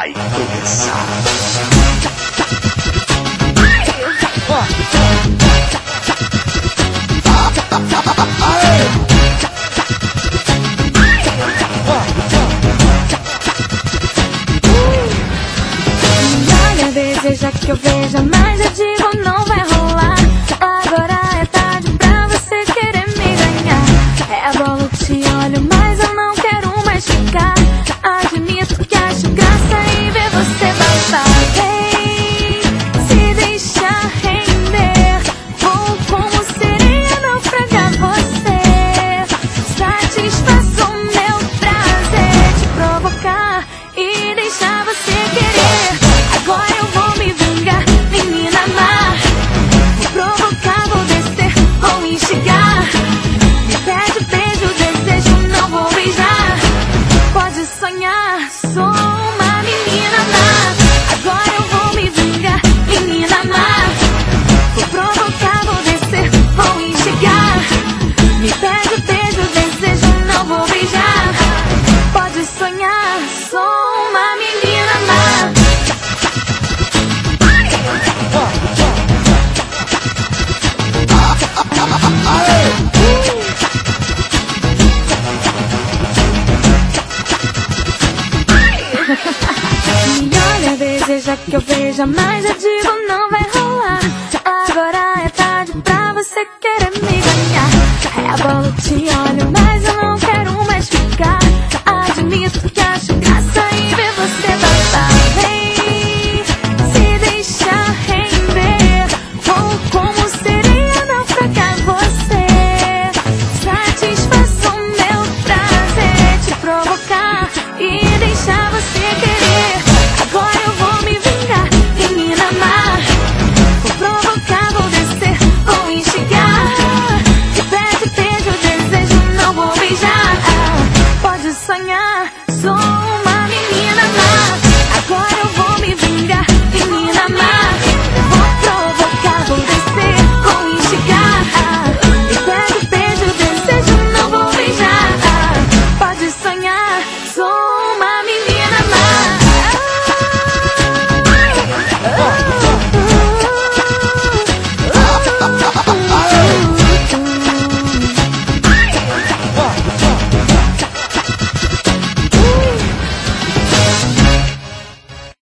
vai começar. Olha, deseja que eu veja, mas eu digo não vai rolar. Agora é tarde pra você querer me ganhar. Rebolo, te olho, mas eu não quero mais ficar. Admito que acho graça em ver você babar. Ei, se deixar render, vou como sereia naufragar você. Satisfaço o meu prazer te provocar e deixar você querer. Agora eu vou me vingar, menina má. Vou provocar, vou descer, vou instigar. Me pede beijo, desejo, não vou beijar. Pode sonhar, sou uma menina má. Agora eu vou me vingar, menina má. Vou provocar, vou descer, vou instigar. Me pede beijo, desejo, não vou beijar. Pode sonhar, sou uma menina má. Me olha, deseja que eu veja, mas eu digo não vai rolar. Agora é tarde pra você querer me ganhar. Rebolo, te olho, mas eu não